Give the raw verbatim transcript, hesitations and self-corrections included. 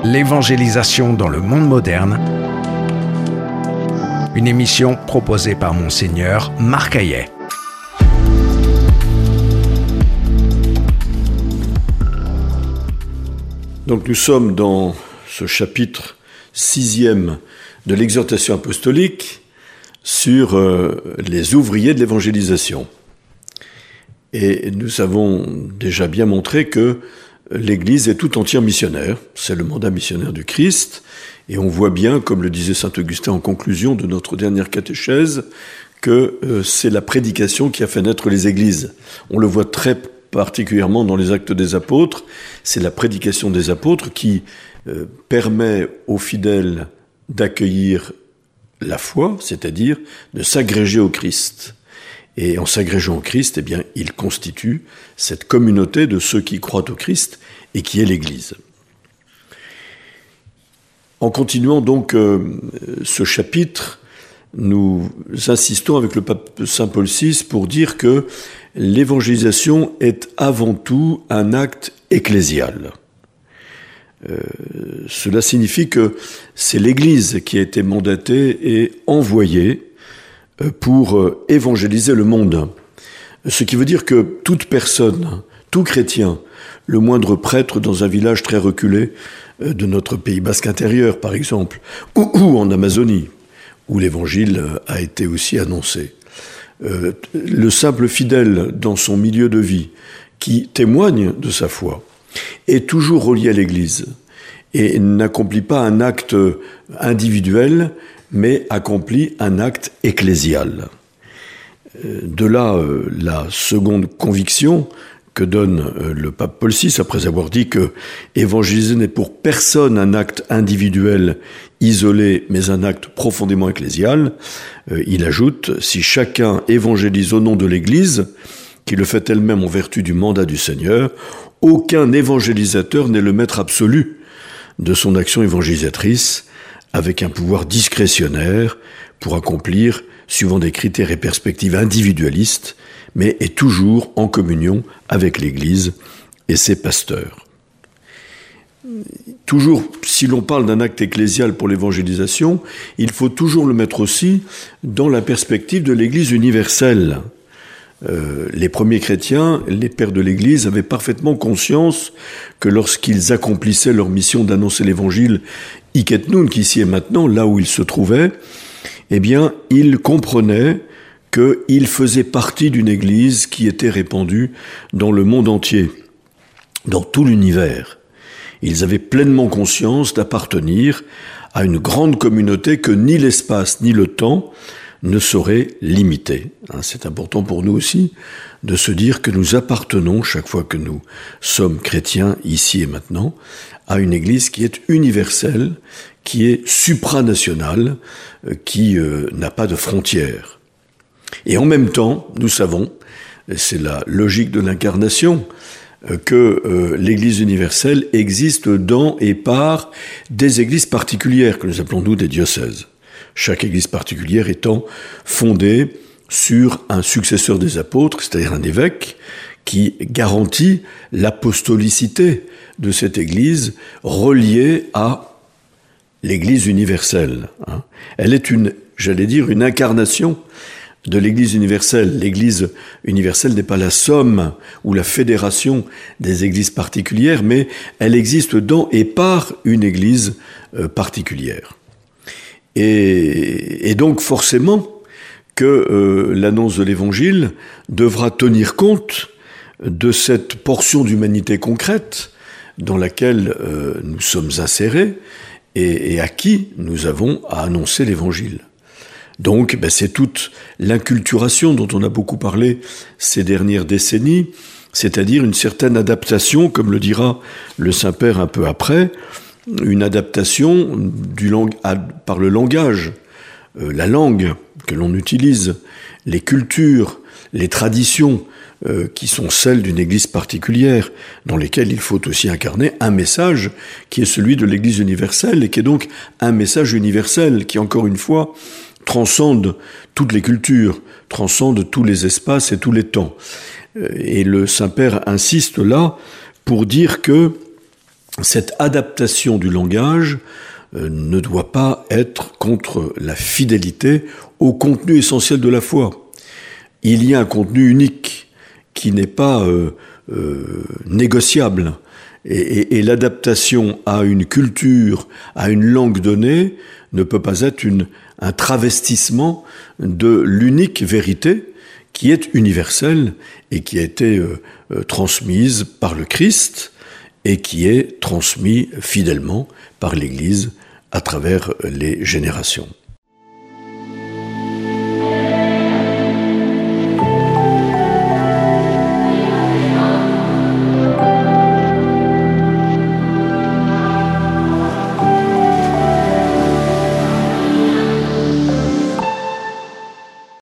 L'évangélisation dans le monde moderne, une émission proposée par Monseigneur Marc Hayet. Donc nous sommes dans ce chapitre sixième de l'exhortation apostolique sur euh, les ouvriers de l'évangélisation. Et nous avons déjà bien montré que l'Église est tout entière missionnaire. C'est le mandat missionnaire du Christ. Et on voit bien, comme le disait saint Augustin en conclusion de notre dernière catéchèse, que euh, c'est la prédication qui a fait naître les églises. On le voit très particulièrement dans les Actes des Apôtres. C'est la prédication des apôtres qui euh, permet aux fidèles d'accueillir la foi, c'est-à-dire de s'agréger au Christ. Et en s'agrégeant au Christ, eh bien, il constitue cette communauté de ceux qui croient au Christ et qui est l'Église. En continuant donc euh, ce chapitre, nous insistons avec le pape Saint Paul six pour dire que l'évangélisation est avant tout un acte ecclésial. Euh, cela signifie que c'est l'Église qui a été mandatée et envoyée pour évangéliser le monde. Ce qui veut dire que toute personne, tout chrétien, le moindre prêtre dans un village très reculé de notre Pays basque intérieur, par exemple, ou, ou en Amazonie, où l'évangile a été aussi annoncé, euh, le simple fidèle dans son milieu de vie, qui témoigne de sa foi, est toujours relié à l'Église et n'accomplit pas un acte individuel, mais accomplit un acte ecclésial. De là, euh, la seconde conviction que donne euh, le pape Paul six, après avoir dit que évangéliser n'est pour personne un acte individuel, isolé, mais un acte profondément ecclésial. Euh, il ajoute, si chacun évangélise au nom de l'Église, qui le fait elle-même en vertu du mandat du Seigneur, aucun évangélisateur n'est le maître absolu de son action évangélisatrice, avec un pouvoir discrétionnaire pour accomplir, suivant des critères et perspectives individualistes, mais est toujours en communion avec l'Église et ses pasteurs. Toujours, si l'on parle d'un acte ecclésial pour l'évangélisation, il faut toujours le mettre aussi dans la perspective de l'Église universelle. Euh, les premiers chrétiens, les pères de l'Église, avaient parfaitement conscience que lorsqu'ils accomplissaient leur mission d'annoncer l'Évangile hic et nunc, qu'ici et maintenant, là où ils se trouvaient, eh bien, ils comprenaient qu'ils faisaient partie d'une Église qui était répandue dans le monde entier, dans tout l'univers. Ils avaient pleinement conscience d'appartenir à une grande communauté que ni l'espace ni le temps ne saurait limiter. C'est important pour nous aussi de se dire que nous appartenons, chaque fois que nous sommes chrétiens, ici et maintenant, à une Église qui est universelle, qui est supranationale, qui euh, n'a pas de frontières. Et en même temps, nous savons, et c'est la logique de l'incarnation, euh, que euh, l'Église universelle existe dans et par des églises particulières, que nous appelons nous des diocèses. Chaque église particulière étant fondée sur un successeur des apôtres, c'est-à-dire un évêque, qui garantit l'apostolicité de cette église reliée à l'église universelle. Elle est une, j'allais dire, une incarnation de l'église universelle. L'église universelle n'est pas la somme ou la fédération des églises particulières, mais elle existe dans et par une église particulière. Et, et donc forcément que euh, l'annonce de l'Évangile devra tenir compte de cette portion d'humanité concrète dans laquelle euh, nous sommes insérés et, et à qui nous avons à annoncer l'Évangile. Donc ben, c'est toute l'inculturation dont on a beaucoup parlé ces dernières décennies, c'est-à-dire une certaine adaptation, comme le dira le Saint-Père un peu après, une adaptation du lang- à, par le langage, euh, la langue que l'on utilise, les cultures, les traditions euh, qui sont celles d'une église particulière, dans lesquelles il faut aussi incarner un message qui est celui de l'église universelle et qui est donc un message universel qui, encore une fois, transcende toutes les cultures, transcende tous les espaces et tous les temps. Et le Saint-Père insiste là pour dire que cette adaptation du langage euh, ne doit pas être contre la fidélité au contenu essentiel de la foi. Il y a un contenu unique qui n'est pas euh, euh, négociable. Et, et, et l'adaptation à une culture, à une langue donnée, ne peut pas être une, un travestissement de l'unique vérité qui est universelle et qui a été euh, euh, transmise par le Christ et qui est transmise fidèlement par l'Église à travers les générations.